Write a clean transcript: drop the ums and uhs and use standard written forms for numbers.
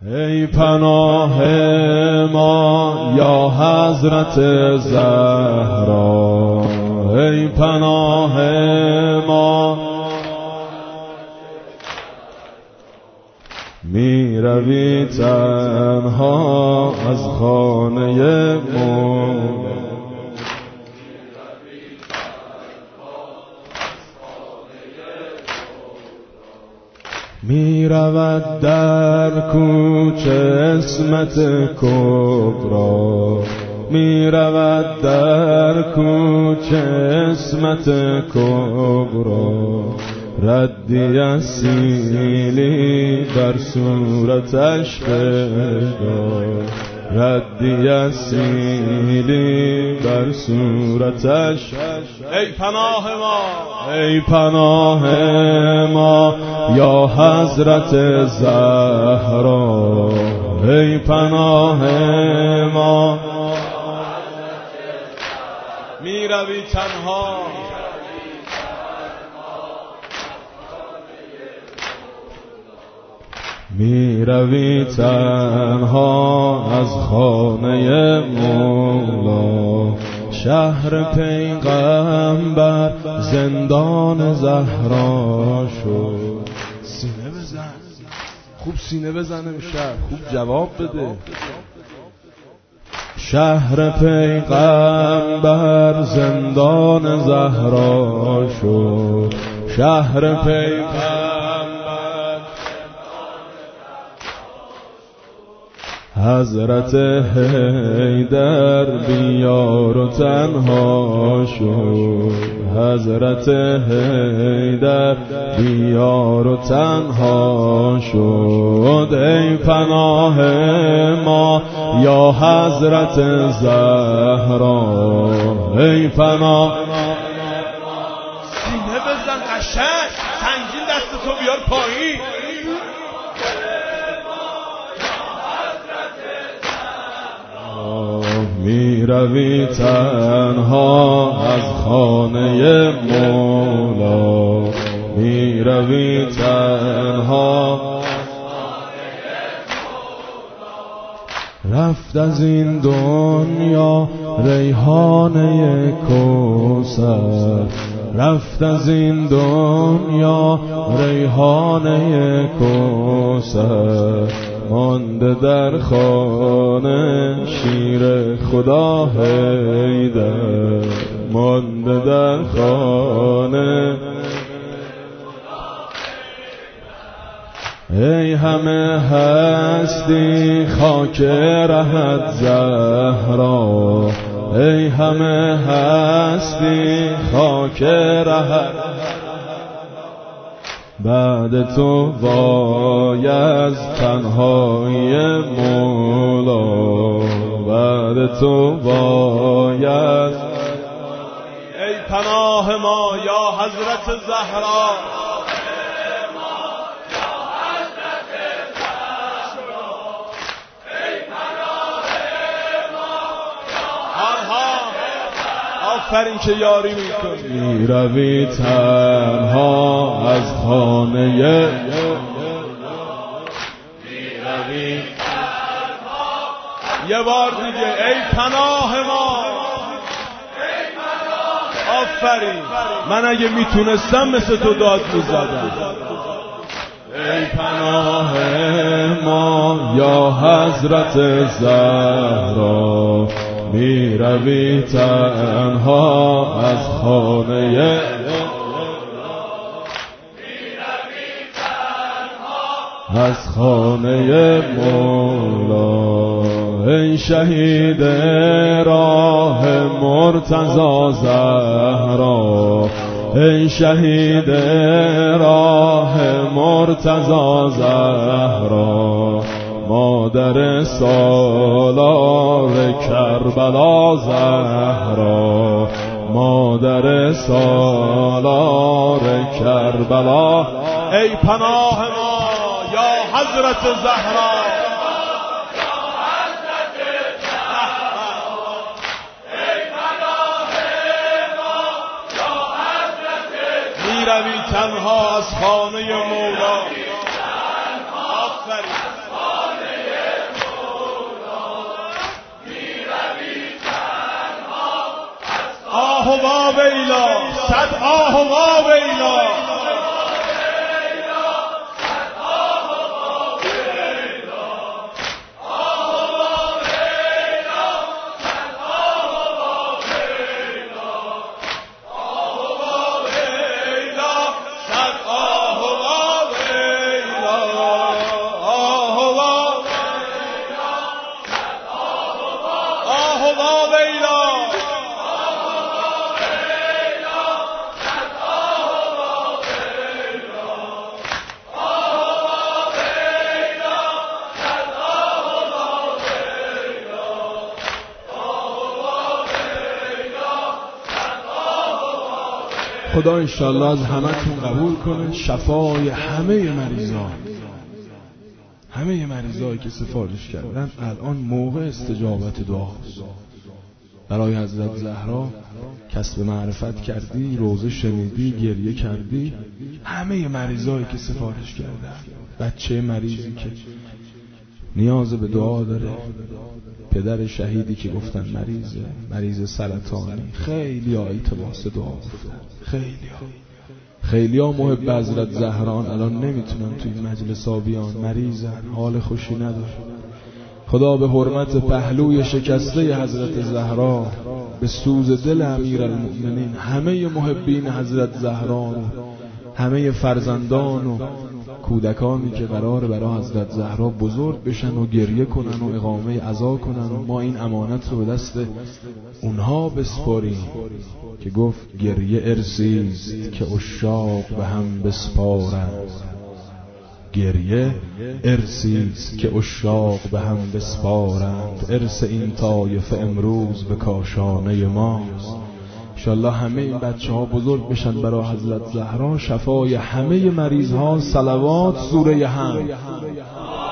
ای پناه ما یا حضرت زهرا، ای پناه ما می روی تنها از خانه مولا، می رود در کوچه عصمت کبرا، می رود در کوچه عصمت کبرا، ردی از سیلی در صورتش بگاه، ردی از سیلی در صورتش. ای پناه ما، ای پناه ما یا حضرت زهرا، ای پناه ما می روی تنها می روی تنها از خانه مولا، شهر پیغمبر زندان زهرا شد. سینه بزن، خوب سینه بزن امشب، خوب جواب بده. شهر پیغمبر زندان زهرا شد، شهر پیغمبر حضرت حیدر بیار و تنها شد، حضرت حیدر بیار و تنها شد. ای پناه ما یا حضرت زهرا، ای پناه. سینه بزن قشنگ، سنگین دستتو بیار پایین. می روی تنها از خانه مولا، می روی تنها. رفت از این دنیا ریحانه کوثر، رفت از این دنیا ریحانه کوثر، مانده در خانه شیر خدا حیدر، مانده در خانه. ای همه هستی خاک رهت زهرا، ای همه هستی خاک رهت. بعد تو وای از تنهای مولا، بعد تو وای از. ای پناه ما یا حضرت زهرا، آفرین که یاری میکنی. می روی تنها از خانه، می روی تنها. یه بار دیگه ای پناه ما، آفرین. من اگه میتونستم مثل تو داد میزدم. ای پناه ما یا حضرت زهرا، می روی تنها از خانه، می روی تنها از خانه مولا. ای شهید راه مرتضی زهرا، ای شهید راه مرتضی زهرا، مادر سالار کربلا زهرا، مادر سالار کربلا. ای پناه ما یا حضرت زهرا، می روی تنها از خانه مولا. آفرین. و ویلا، صد آه و ویلا. خدا انشالله از همتون قبول کنه، شفای همه مریضایی که سفارش کردن. الان موقع استجابت دعاست. برای حضرت زهرا کسب معرفت کردی، روزه شنیدی، گریه کردی. همه مریضایی که سفارش کردن، بچه مریضی که نیاز به دعا داره، پدر شهیدی که گفتن مریض سرطانی، خیلی ها التماس دعا گفتن، خیلی ها محب حضرت زهران الان نمیتونن توی مجلس بیان، مریضن، حال خوشی نداره. خدا به حرمت پهلوی شکسته حضرت زهرا، به سوز دل امیرالمؤمنین، همه محبین حضرت زهرا، همه فرزندان و کودکانی که قرار برای حضرت زهرا بزرگ بشن و گریه کنن و اقامه عزا کنن، و ما این امانت رو به دست اونها بسپاریم که گفت گریه ارثیست که عشاق به هم بسپارند. گریه ارثیست که عشاق به هم بسپارند. ارث این طایفه امروز به کاشانه ماست. انشالله همه این بچه ها بزرگ بشن برای حضرت زهرا، شفای همه مریض ها. صلوات سوره حمد.